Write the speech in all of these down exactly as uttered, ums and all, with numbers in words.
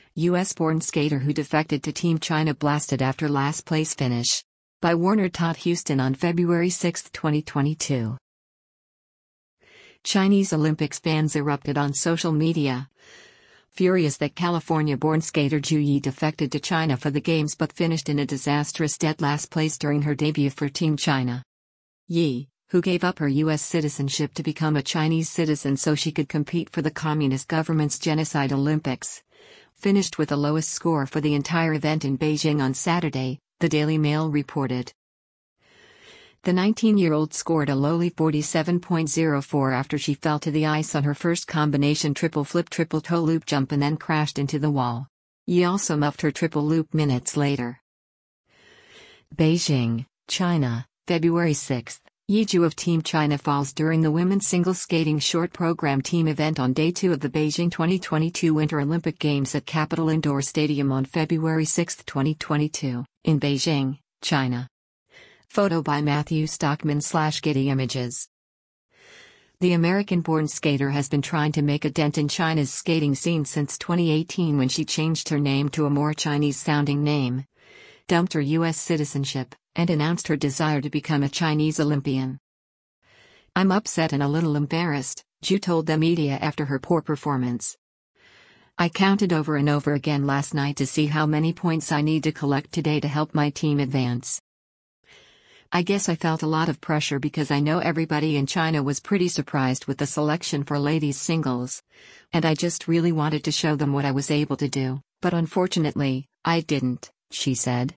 U S-born skater who defected to Team China blasted after last-place finish. By Warner Todd Houston on February sixth, twenty twenty-two. Chinese Olympics fans erupted on social media, furious that California-born skater Zhu Yi defected to China for the Games but finished in a disastrous dead last place during her debut for Team China. Yi, who gave up her U S citizenship to become a Chinese citizen so she could compete for the Communist government's Genocide Olympics, finished with the lowest score for the entire event in Beijing on Saturday, the Daily Mail reported. The nineteen-year-old scored a lowly forty-seven point oh four after she fell to the ice on her first combination triple flip triple toe loop jump and then crashed into the wall. Yi also muffed her triple loop minutes later. Beijing, China, February sixth. Yi Zhu of Team China falls during the women's single skating short program team event on day two of the Beijing twenty twenty-two Winter Olympic Games at Capital Indoor Stadium on February sixth, twenty twenty-two, in Beijing, China. Photo by Matthew Stockman slash Getty Images. The American-born skater has been trying to make a dent in China's skating scene since twenty eighteen when she changed her name to a more Chinese-sounding name, dumped her U S citizenship, and announced her desire to become a Chinese Olympian. "I'm upset and a little embarrassed," Zhu told the media after her poor performance. "I counted over and over again last night to see how many points I need to collect today to help my team advance. I guess I felt a lot of pressure because I know everybody in China was pretty surprised with the selection for ladies singles, and I just really wanted to show them what I was able to do, but unfortunately, I didn't," she said.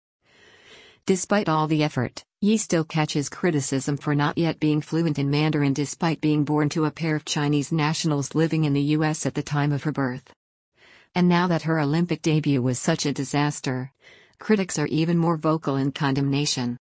Despite all the effort, Yi still catches criticism for not yet being fluent in Mandarin despite being born to a pair of Chinese nationals living in the U S at the time of her birth. And now that her Olympic debut was such a disaster, critics are even more vocal in condemnation.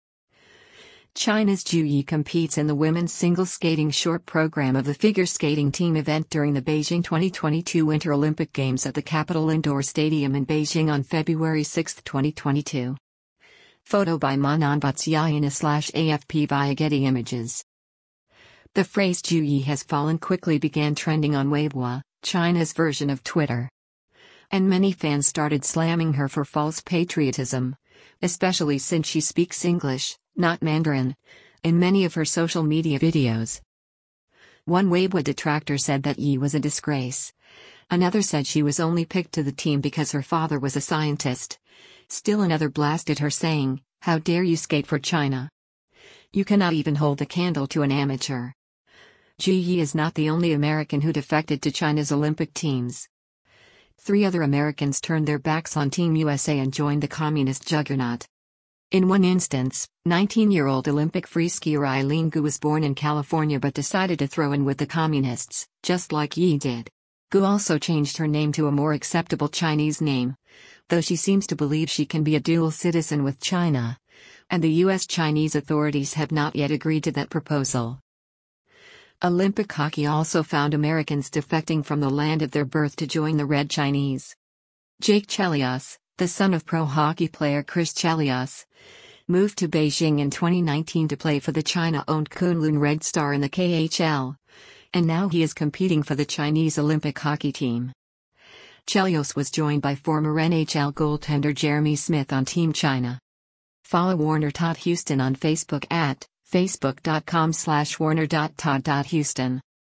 China's Zhu Yi competes in the women's single skating short program of the figure skating team event during the Beijing twenty twenty-two Winter Olympic Games at the Capital Indoor Stadium in Beijing on February sixth, twenty twenty-two. Photo by Manan Vatsyayana slash A F P via Getty Images. The phrase Zhu Yi has fallen quickly began trending on Weibo, China's version of Twitter. And many fans started slamming her for false patriotism, especially since she speaks English, not Mandarin, in many of her social media videos. One Weibo detractor said that Yi was a disgrace. Another said she was only picked to the team because her father was a scientist. Still another blasted her saying, "How dare you skate for China? You cannot even hold a candle to an amateur." Zhu Yi is not the only American who defected to China's Olympic teams. Three other Americans turned their backs on Team U S A and joined the communist juggernaut. In one instance, nineteen-year-old Olympic freeskier Eileen Gu was born in California but decided to throw in with the communists, just like Yi did. Gu also changed her name to a more acceptable Chinese name, though she seems to believe she can be a dual citizen with China, and the U S-Chinese authorities have not yet agreed to that proposal. Olympic hockey also found Americans defecting from the land of their birth to join the Red Chinese. Jake Chelios, the son of pro hockey player Chris Chelios, moved to Beijing in twenty nineteen to play for the China-owned Kunlun Red Star in the K H L, and now he is competing for the Chinese Olympic hockey team. Chelios was joined by former N H L goaltender Jeremy Smith on Team China. Follow Warner Todd Houston on Facebook at facebook dot com slash warner dot todd dot houston.